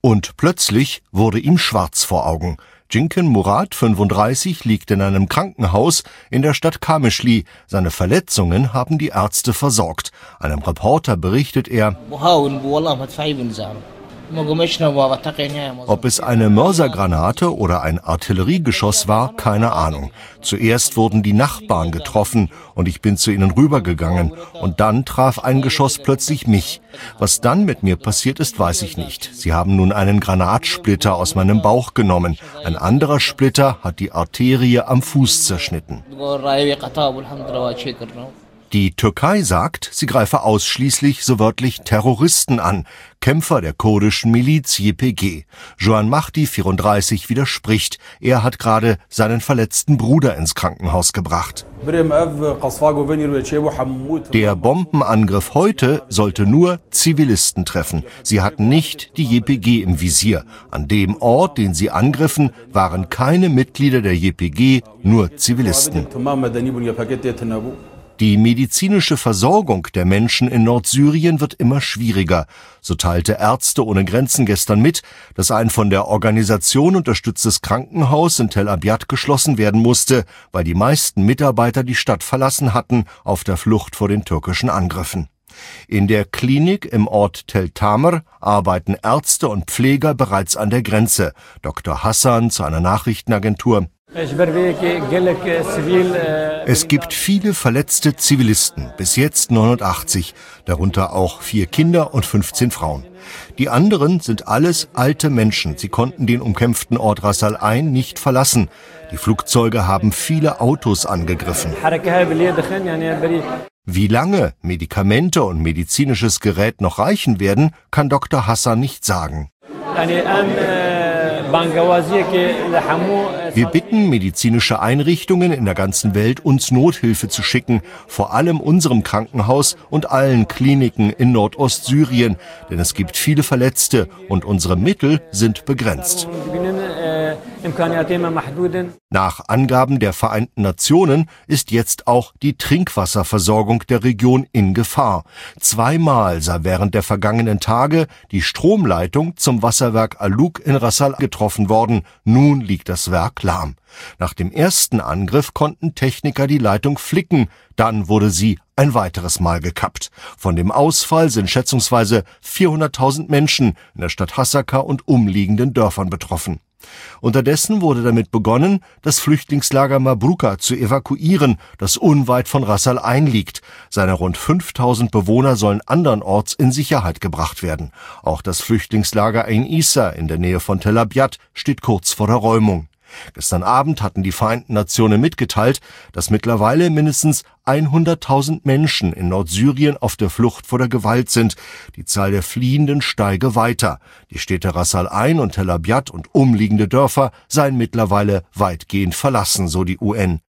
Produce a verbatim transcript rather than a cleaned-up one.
Und plötzlich wurde ihm schwarz vor Augen. Cinken Murat, fünfunddreißig, liegt in einem Krankenhaus in der Stadt Kameschli. Seine Verletzungen haben die Ärzte versorgt. Einem Reporter berichtet er, ob es eine Mörsergranate oder ein Artilleriegeschoss war, keine Ahnung. Zuerst wurden die Nachbarn getroffen und ich bin zu ihnen rübergegangen. Und dann traf ein Geschoss plötzlich mich. Was dann mit mir passiert ist, weiß ich nicht. Sie haben nun einen Granatsplitter aus meinem Bauch genommen. Ein anderer Splitter hat die Arterie am Fuß zerschnitten. Die Türkei sagt, sie greife ausschließlich, so wörtlich, Terroristen an, Kämpfer der kurdischen Miliz Y P G. Joan Mahdi, vierunddreißig, widerspricht. Er hat gerade seinen verletzten Bruder ins Krankenhaus gebracht. Der Bombenangriff heute sollte nur Zivilisten treffen. Sie hatten nicht die Y P G im Visier. An dem Ort, den sie angriffen, waren keine Mitglieder der Y P G, nur Zivilisten. Die medizinische Versorgung der Menschen in Nordsyrien wird immer schwieriger. So teilte Ärzte ohne Grenzen gestern mit, dass ein von der Organisation unterstütztes Krankenhaus in Tel Abyad geschlossen werden musste, weil die meisten Mitarbeiter die Stadt verlassen hatten, auf der Flucht vor den türkischen Angriffen. In der Klinik im Ort Tel Tamer arbeiten Ärzte und Pfleger bereits an der Grenze. Doktor Hassan zu einer Nachrichtenagentur: Es gibt viele verletzte Zivilisten, bis jetzt neunundachtzig, darunter auch vier Kinder und fünfzehn Frauen. Die anderen sind alles alte Menschen. Sie konnten den umkämpften Ort Ras al-Ain nicht verlassen. Die Flugzeuge haben viele Autos angegriffen. Wie lange Medikamente und medizinisches Gerät noch reichen werden, kann Doktor Hassan nicht sagen. Wir bitten medizinische Einrichtungen in der ganzen Welt, uns Nothilfe zu schicken, vor allem unserem Krankenhaus und allen Kliniken in Nordostsyrien, denn es gibt viele Verletzte und unsere Mittel sind begrenzt. Nach Angaben der Vereinten Nationen ist jetzt auch die Trinkwasserversorgung der Region in Gefahr. Zweimal sei während der vergangenen Tage die Stromleitung zum Wasserwerk Aluk in Ras al-Ain getroffen worden. Nun liegt das Werk lahm. Nach dem ersten Angriff konnten Techniker die Leitung flicken, dann wurde sie ein weiteres Mal gekappt. Von dem Ausfall sind schätzungsweise vierhunderttausend Menschen in der Stadt Hasaka und umliegenden Dörfern betroffen. Unterdessen wurde damit begonnen, das Flüchtlingslager Mabruka zu evakuieren, das unweit von Ras al-Ain liegt. Seine rund fünftausend Bewohner sollen andernorts in Sicherheit gebracht werden. Auch das Flüchtlingslager Ain Issa in der Nähe von Tel Abyad steht kurz vor der Räumung. Gestern Abend hatten die Vereinten Nationen mitgeteilt, dass mittlerweile mindestens hunderttausend Menschen in Nordsyrien auf der Flucht vor der Gewalt sind. Die Zahl der Fliehenden steige weiter. Die Städte Ras al-Ain und Tel Abyad und umliegende Dörfer seien mittlerweile weitgehend verlassen, so die U N.